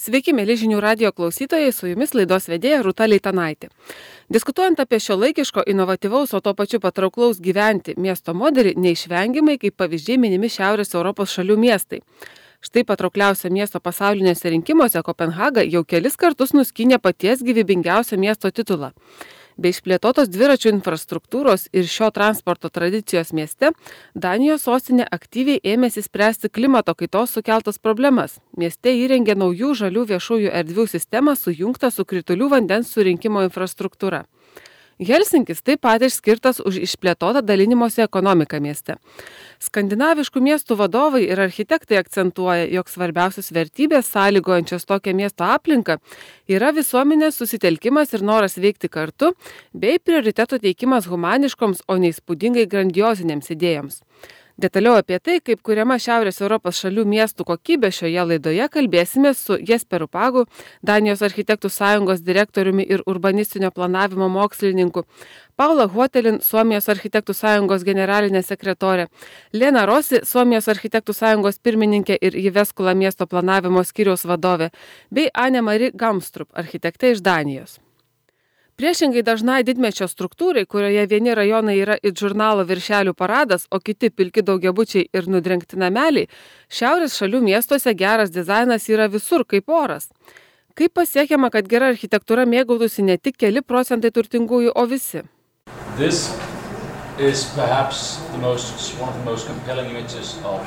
Sveiki, mėly žinių radijo klausytojai, su jumis laidos vedėja Rūta Leitanaitė. Diskutuojant apie šiuolaikiško, inovatyvaus, o to pačiu patrauklaus gyventi miesto modelį, neišvengiamai kaip pavyzdžiai minimi Šiaurės Europos šalių miestai. Štai patraukliausia miesto pasaulinėse rinkimuose Kopenhaga jau kelis kartus nuskynė paties gyvybingiausio miesto titulą. Bei išplėtotos dviračių infrastruktūros ir šio transporto tradicijos mieste, Danijos sostinė aktyviai ėmėsi spręsti klimato kaitos sukeltas problemas. Mieste įrengė naujų žalių viešųjų erdvių sistemą sujungtą su kritulių vandens surinkimo infrastruktūra. Helsinkis taip pat išskirtas už išplėtotą dalinimosi ekonomiką mieste. Skandinaviškų miestų vadovai ir architektai akcentuoja, jog svarbiausios vertybės sąlygojančios tokią miesto aplinką yra visuomenės susitelkimas ir noras veikti kartu, bei prioriteto teikimas humaniškoms, o neįspūdingai grandiozinėms idėjoms. Detaliau apie tai, kaip kuriama Šiaurės Europos šalių miestų kokybė, šioje laidoje kalbėsime su Jesperu Pagu, Danijos architektų sąjungos direktoriumi ir urbanistinio planavimo mokslininku, Paula Huotelin, Suomijos architektų sąjungos generalinė sekretorė, Lena Rosi, Suomijos architektų sąjungos pirmininkė ir Jyväskylä miesto planavimo skyriaus vadovė, bei Anne-Marie Gamstrup, architektė iš Danijos. Priešingai dažnai didmiesčio struktūrai, kurioje vieni rajonai yra it žurnalo viršelių paradas, o kiti pilki daugiabučiai ir nudrengti nameliai, šiaurės šalių miestuose geras dizainas yra visur kaip oras. Kaip pasiekiama, kad gera architektūra mėgautųsi ne tik keli procentai turtingųjų, o visi? This is perhaps one of the most compelling images of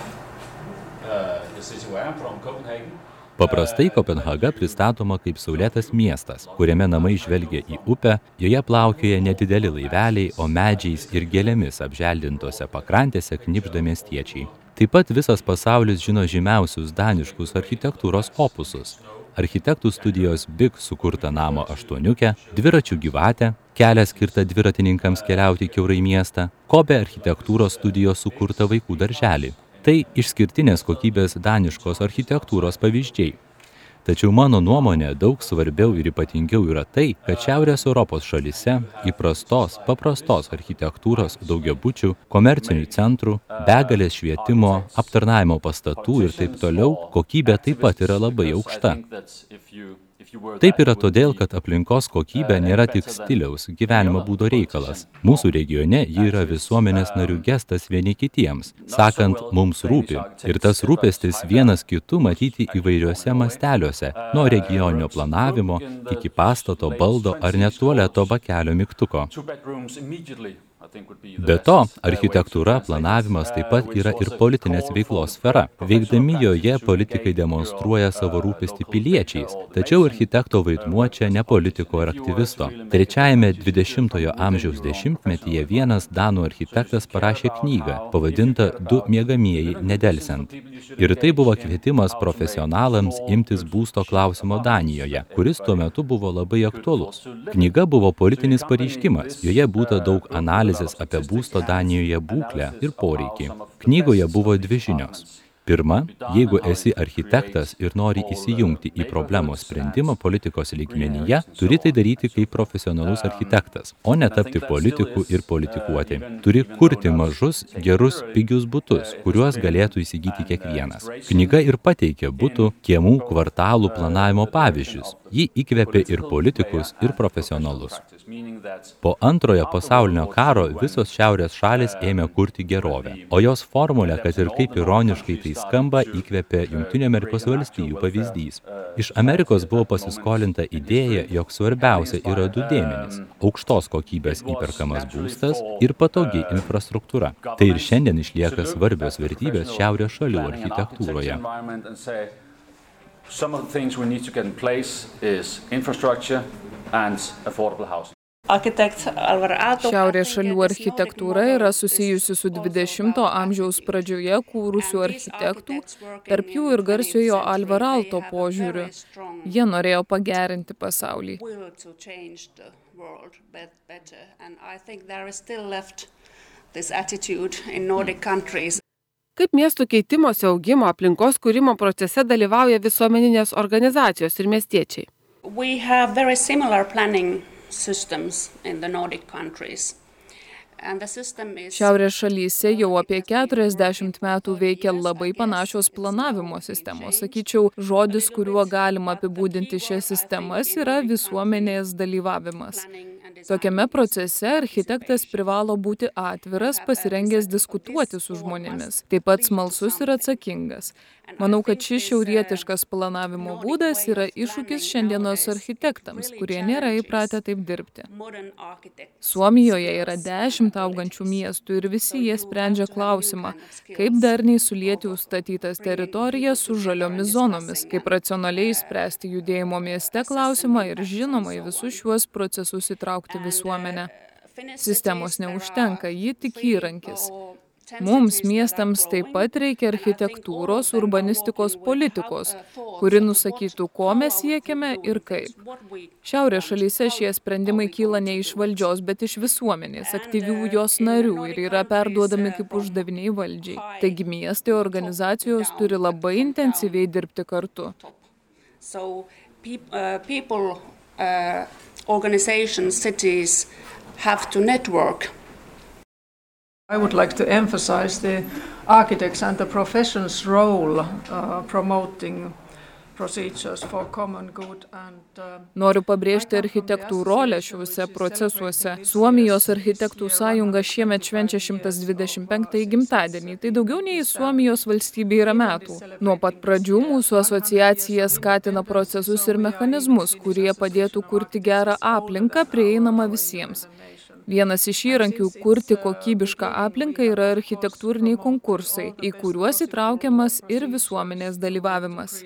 the city where I'm from, Copenhagen. Paprastai Kopenhaga pristatoma kaip saulėtas miestas, kuriame namai žvelgia į upę, joje plaukioja nedideli laiveliai, o medžiais ir gėlėmis apželdintose pakrantėse knibžda miestiečiai. Taip pat visas pasaulis žino žymiausius daniškus architektūros opusus. Architektų studijos BIG sukurtą namo aštuoniukę, dviračių gyvatę, kelią skirtą dviratininkams keliauti kiaurai miestą, Kobe architektūros studijos sukurtą vaikų darželį. Tai išskirtinės kokybės daniškos architektūros pavyzdžiai. Tačiau mano nuomonė daug svarbiau ir ypatingiau yra tai, kad Šiaurės Europos šalyse įprastos, paprastos architektūros daugiabučių, komercinių centrų, begalės švietimo, aptarnavimo pastatų ir taip toliau kokybė taip pat yra labai aukšta. Taip yra todėl, kad aplinkos kokybė nėra tik stiliaus, gyvenimo būdo reikalas. Mūsų regione ji yra visuomenės narių gestas vieni kitiems, sakant, mums rūpi. Ir tas rūpestis vienas kitų matyti įvairiuose masteliuose, nuo regioninio planavimo iki pastato, baldo ar net tualeto bakelio mygtuko. Be to, architektūra, planavimas taip pat yra ir politinės veiklos sfera. Veikdami joje politikai demonstruoja savo rūpestį piliečiais, tačiau architekto vaidmuo čia ne politiko ar aktyvisto. Trečiajame 20-ojo amžiaus dešimtmetyje vienas danų architektas parašė knygą, pavadintą Du miegamieji nedelsiant. Ir tai buvo kvietimas profesionalams imtis būsto klausimo Danijoje, kuris tuo metu buvo labai aktualus. Knyga buvo politinis pareiškimas, joje būta daug analizės apie būsto Danijoje būklę ir poreikį. Knygoje buvo dvi žinios. Pirma, jeigu esi architektas ir nori įsijungti į problemos sprendimą politikos lygmenyje, turi tai daryti kaip profesionalus architektas, o ne tapti politiku ir politikuoti. Turi kurti mažus, gerus, pigius butus, kuriuos galėtų įsigyti kiekvienas. Knyga ir pateikė butų, kiemų, kvartalų planavimo pavyzdžius. Ji įkvėpė ir politikus, ir profesionalus. Po antrojo pasaulinio karo visos šiaurės šalys ėmė kurti gerovę, o jos formulę, kad ir kaip ironiškai tai skamba, įkvėpė Jungtinių Amerikos valstijų pavyzdys. Iš Amerikos buvo pasiskolinta idėja, jog svarbiausia yra du dėmenys – aukštos kokybės įperkamas būstas ir patogi infrastruktūra. Tai ir šiandien išlieka svarbios vertybės šiaurės šalių architektūroje. Some of the things we need to get in place is infrastructure and affordable housing. Šiaurės šalių architektūra yra susijusi su 20-ojo amžiaus pradžioje kūrusių architektų, tarp jų ir garsiojo Alvar Aalto požiūriu. Jie norėjo pagerinti pasaulį. Kaip miestų keitimosi augimo aplinkos kūrimo procese dalyvauja visuomeninės organizacijos ir miestiečiai? We have very similar planning systems in the Nordic countries. Šiaurės šalyse jau apie 40 metų veikia labai panašios planavimo sistemos. Sakyčiau, žodis, kuriuo galima apibūdinti šias sistemas, yra visuomenės dalyvavimas. Tokiame procese architektas privalo būti atviras, pasirengęs diskutuoti su žmonėmis, taip pat smalsus ir atsakingas. Manau, kad šis šiaurietiškas planavimo būdas yra iššūkis šiandienos architektams, kurie nėra įpratę taip dirbti. Suomijoje yra 10 augančių miestų ir visi jie sprendžia klausimą, kaip darniai sulieti užstatytas teritorijas su žaliomis zonomis, kaip racionaliai spręsti judėjimo mieste klausimą ir žinoma į visus šiuos procesus įtraukti visuomenę. Sistemos neužtenka, ji tik įrankis. Mums, miestams, taip pat reikia architektūros, urbanistikos politikos, kuri nusakytų, ko mes siekiame ir kaip. Šiaurės šalyse šie sprendimai kyla ne iš valdžios, bet iš visuomenės, aktyvių jos narių ir yra perduodami kaip uždaviniai valdžiai. Taigi miestai, organizacijos turi labai intensyviai dirbti kartu. Organizations, cities have to network. I would like to emphasize the architects and the profession's role promoting procedures for common good and Noriu pabrėžti architektų rolę šiuose procesuose. Suomijos architektų sąjunga šiemet švenčia 125-ąjį gimtadienį. Tai daugiau nei Suomijos valstybė yra metų. Nuo pat pradžių mūsų asociacija skatina procesus ir mechanizmus, kurie padėtų kurti gerą aplinką prieinamą visiems. Vienas iš įrankių kurti kokybišką aplinką yra architektūriniai konkursai, į kuriuos įtraukiamas ir visuomenės dalyvavimas.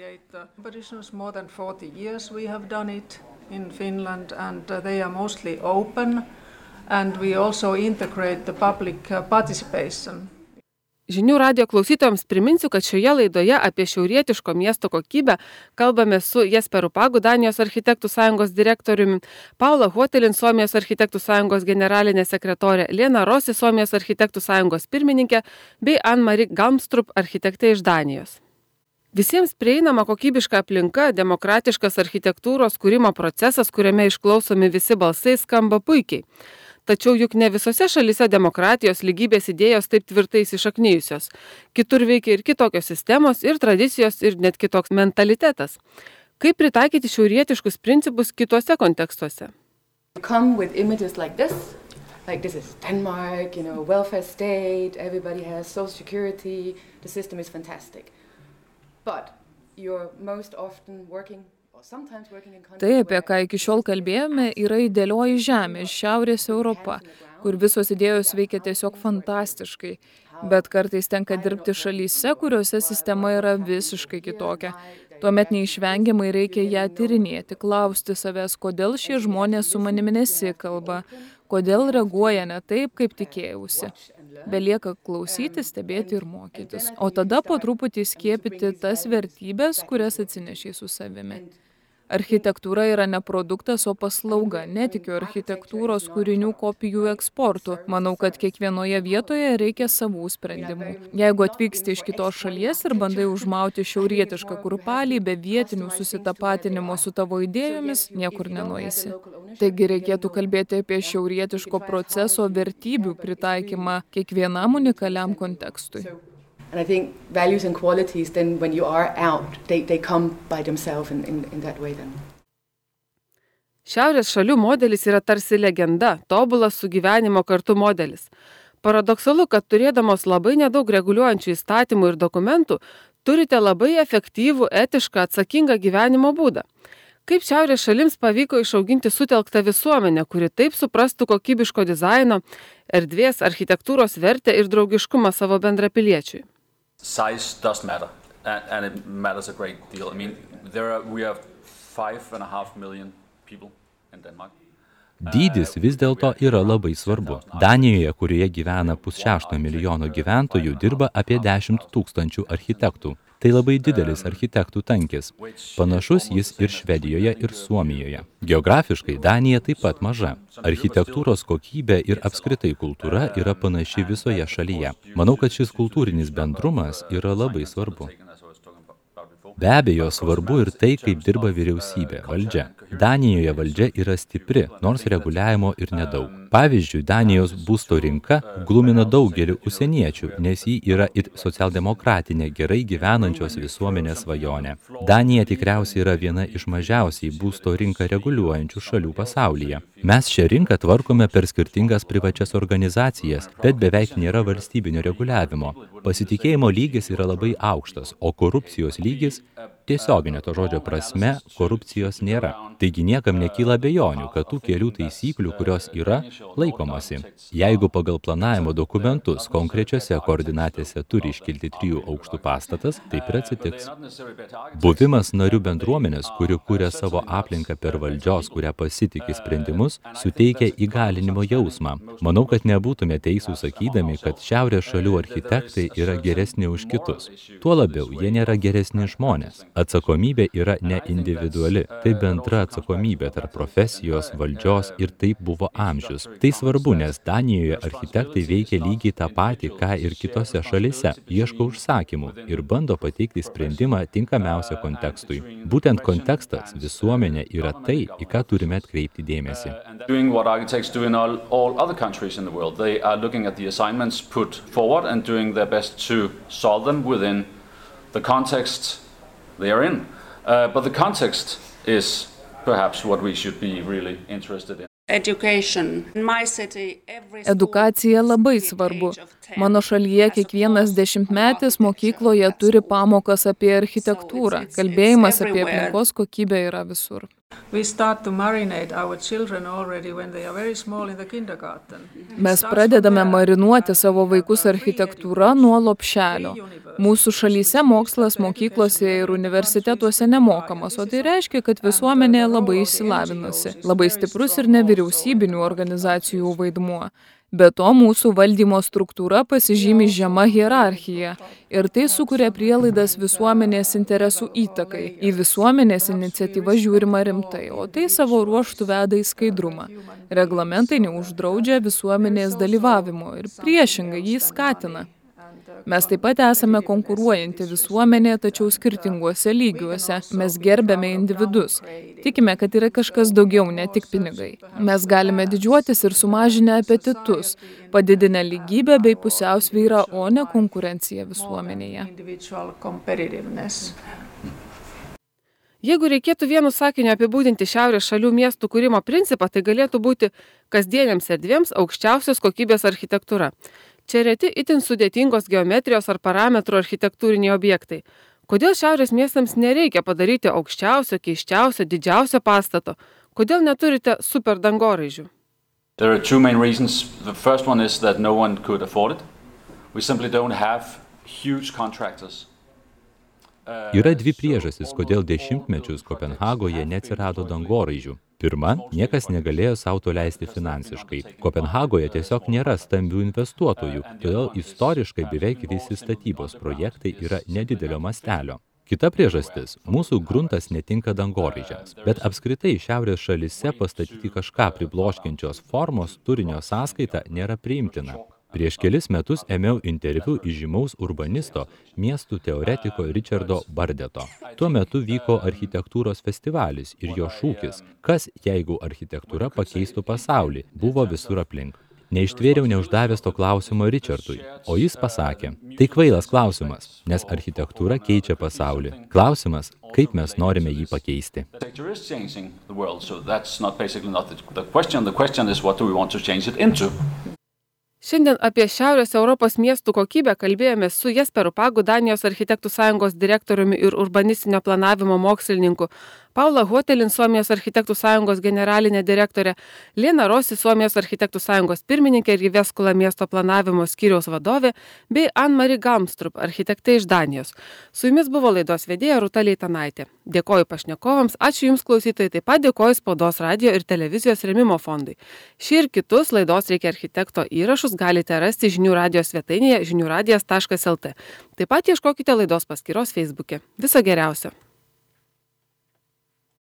In Finland and they are mostly open and we also integrate the public participation. Žinių radijo klausytojams priminsiu, kad šioje laidoje apie šiaurietiško miesto kokybę kalbame su Jesperu Pagu, Danijos architektų sąjungos direktoriumi, Paula Hotelin, Suomijos architektų sąjungos generalinė sekretorė, Lena Rosi, Suomijos architektų sąjungos pirmininkė, bei Anne-Marie Galmstrup, architektė iš Danijos. Visiems prieinama kokybiška aplinka, demokratiškas architektūros kūrimo procesas, kuriame išklausomi visi balsai, skamba puikiai. Tačiau juk ne visose šalyse demokratijos lygybės idėjos taip tvirtai įsišaknijusios. Kitur veikia ir kitokios sistemos, ir tradicijos, ir net kitoks mentalitetas. Kaip pritaikyti šiaurietiškus principus kituose kontekstuose? Come with images like this is Denmark, welfare state, everybody has social security, the system is fantastic. But you're most often working Tai, apie ką iki šiol kalbėjome, yra idealioji žemė, Šiaurės Europa, kur visos idėjos veikia tiesiog fantastiškai, bet kartais tenka dirbti šalyse, kuriuose sistema yra visiškai kitokia. Tuomet neišvengiamai reikia ją tyrinėti, klausti savęs, kodėl šie žmonės su manimi nesikalba, kodėl reaguoja ne taip, kaip tikėjausi. Belieka klausyti, stebėti ir mokytis, o tada po truputį skiepyti tas vertybės, kurias atsinešiai su savimi. Architektūra yra ne produktas, o paslauga. Netikiu architektūros kūrinių kopijų eksportu. Manau, kad kiekvienoje vietoje reikia savų sprendimų. Jeigu atvyksti iš kitos šalies ir bandai užmauti šiaurietišką kurpalį be vietinių susitapatinimo su tavo idėjomis, niekur nenueisi. Taigi reikėtų kalbėti apie šiaurietiško proceso vertybių pritaikymą kiekvienam unikaliam kontekstui. And I think values and qualities, then when you are out, they come by themselves in that way then. Šiaurės šalių modelis yra tarsi legenda, tobulas sugyvenimo kartu modelis. Paradoksalu, kad turėdamos labai nedaug reguliuojančių įstatymų ir dokumentų, turite labai efektyvų, etišką, atsakingą gyvenimo būdą. Kaip šiaurės šalims pavyko išauginti sutelktą visuomenę, kuri taip suprastų kokybiško dizaino, erdvės, architektūros vertę ir draugiškumą savo bendrapiliečiui? Size does matter, and it matters a great deal. I mean, we have 5.5 million people in Denmark. Dydis vis dėlto yra labai svarbu. Danijoje, kurioje gyvena 5,6 milijono gyventojų, dirba apie 10 000 architektų. Tai labai didelis architektų tankis. Panašus jis ir Švedijoje, ir Suomijoje. Geografiškai Danija taip pat maža. Architektūros kokybė ir apskritai kultūra yra panaši visoje šalyje. Manau, kad šis kultūrinis bendrumas yra labai svarbu. Be abejo, svarbu ir tai, kaip dirba vyriausybė, valdžia. Danijoje valdžia yra stipri, nors reguliavimo ir nedaug. Pavyzdžiui, Danijos būsto rinka glumina daugelį užsieniečių, nes ji yra ir socialdemokratinė, gerai gyvenančios visuomenės svajonė. Danija tikriausiai yra viena iš mažiausiai būsto rinką reguliuojančių šalių pasaulyje. Mes šią rinką tvarkome per skirtingas privačias organizacijas, bet beveik nėra valstybinio reguliavimo. Pasitikėjimo lygis yra labai aukštas, o korupcijos lygis tiesioginė to žodžio prasme korupcijos nėra. Taigi niekam nekyla abejonių, kad tų kelių taisyklių, kurios yra, laikomasi. Jeigu pagal planavimo dokumentus konkrečiose koordinatėse turi iškilti 3 aukštų pastatas, taip ir atsitiks. Buvimas narių bendruomenės, kuri kuria savo aplinką per valdžios, kurią pasitikė sprendimus, suteikia įgalinimo jausmą. Manau, kad nebūtume teisūs sakydami, kad šiaurės šalių architektai yra geresni už kitus. Tuo labiau, jie nėra geresni žmonės. Atsakomybė yra ne individuali, tai bendra atsakomybė tarp profesijos, valdžios ir taip buvo amžius. Tai svarbu, nes Danijoje architektai veikia lygiai tą patį, ką ir kitose šalyse, ieško užsakymų ir bando pateikti sprendimą tinkamiausią kontekstui. Būtent kontekstas, visuomenė yra tai, į ką turime atkreipti dėmesį. Doing what architects do in all other countries in the world. They are looking at the assignments put forward and doing their best to solve them within the context they are in. But the context is perhaps what we should be really interested in. Edukacija labai svarbu. Mano šalyje kiekvienas 10-metis mokykloje turi pamokas apie architektūrą. Kalbėjimas apie aplinkos kokybę yra visur. Mes pradedame marinuoti savo vaikus architektūrą nuo lopšelio. Mūsų šalyse mokslas mokyklose ir universitetuose nemokamas, o tai reiškia, kad visuomenė labai išsilavinusi, labai stiprus ir nevyriausybinių organizacijų vaidmuo. Be to, mūsų valdymo struktūra pasižymi žema hierarchija ir tai sukuria prielaidas visuomenės interesų įtakai. Į visuomenės iniciatyvą žiūrima rimtai, o tai savo ruožtų veda į skaidrumą. Reglamentai neuždraudžia visuomenės dalyvavimo ir priešingai jį skatina. Mes taip pat esame konkuruojanti visuomenė, tačiau skirtinguose lygiuose. Mes gerbėme individus. Tikime, kad yra kažkas daugiau, ne tik pinigai. Mes galime didžiuotis ir sumažinę apetitus, padidinę lygybę bei pusiausvyrą, o ne konkurenciją visuomenėje. Jeigu reikėtų vienu sakiniu apibūdinti šiaurės šalių miestų kūrimo principą, tai galėtų būti kasdieniams erdvėms aukščiausios kokybės architektūra. Čia reti itin sudėtingos geometrijos ar parametrų architektūriniai objektai. Kodėl šiaurės miestams nereikia padaryti aukščiausio, keiščiausio, didžiausio pastato? Kodėl neturite super dangoraižių? There are 2 main reasons. The first one is that no one could afford it. We simply don't have huge contractors. Yra 2 priežastys, kodėl dešimtmečius Kopenhagoje neatsirado dangoraižių. Pirma, niekas negalėjo sau to leisti finansiškai. Kopenhagoje tiesiog nėra stambių investuotojų, todėl istoriškai beveik visi statybos projektai yra nedidelio mastelio. Kita priežastis – mūsų gruntas netinka dangoraižiams, bet apskritai šiaurės šalyse pastatyti kažką pribloškiančios formos turinio sąskaita nėra priimtina. Prieš kelis metus ėmiau interviu iš žymaus urbanisto, miestų teoretiko Richardo Bardeto. Tuo metu vyko architektūros festivalis ir jo šūkis, kas jeigu architektūra pakeistų pasaulį, buvo visur aplink. Neištvėriau neuždavęs to klausimo Richardui, o jis pasakė, tai kvailas klausimas, nes architektūra keičia pasaulį. Klausimas, kaip mes norime jį pakeisti. Šiandien apie Šiaurės Europos miestų kokybę kalbėjome su Jesperu Pagu, Danijos architektų sąjungos direktoriumi ir urbanistinio planavimo mokslininku, Paula Hotelin, Suomijos architektų sąjungos generalinė direktorė, Lena Rosi, Suomijos architektų sąjungos pirmininkė ir Jyväskylä miesto planavimo skyriaus vadovė, bei Ann-Marie Galmstrup, architektė iš Danijos. Su jumis buvo laidos vedėja Rūta Leitanaitė. Dėkoju pašnekovams, ačiū jums klausytojai, taip pat dėkoju Spaudos radijo ir televizijos rėmimo fondui. Šį ir kitus laidos Reikia architekto įrašus galite rasti žinių radijos svetainėje žiniųradijas.lt. Taip pat ieškokite laidos paskyros Facebook'e. Viso geriausio.